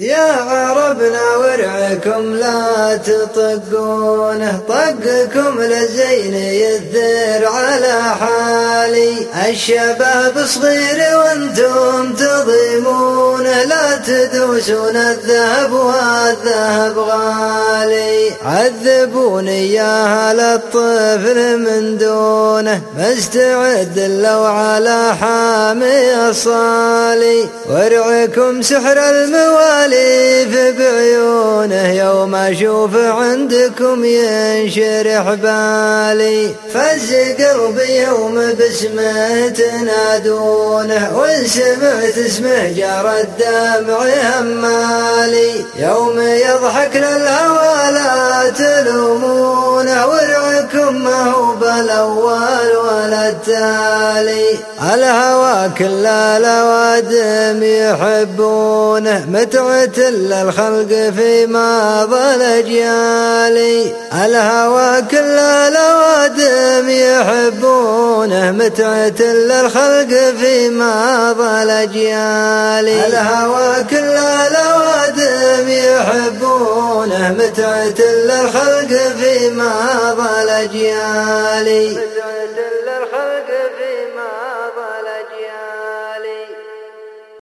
يا عربنا ورعكم لا تطقونه، طقكم للزين يذر على حالي. الشباب صغير وانتم تضيمونه، لا تدوسون الذهب والذهب غالي. عذبوني يا هل الطفل من دونه، مستعد لو على حامي الصالي. ورعكم سحر الموالي في بعيونه، يوم اشوف عندكم ينشرح بالي. فز قلبي يوم باسمه تنادونه، وان سمعت اسمه جرى الدمع همالي. يوم يضحك للهوى لا تلومونه، ورعكم ما هو بالاول ولا التالي. الهوى كل الاوادم يحبونه، متعة للخلق في ماضى الأجيال. الهوى كل الأوادم يحبونه، متعة للخلق في ماضى الأجيال. الهوى كل الأوادم يحبونه، متعة للخلق في ماضى الأجيال.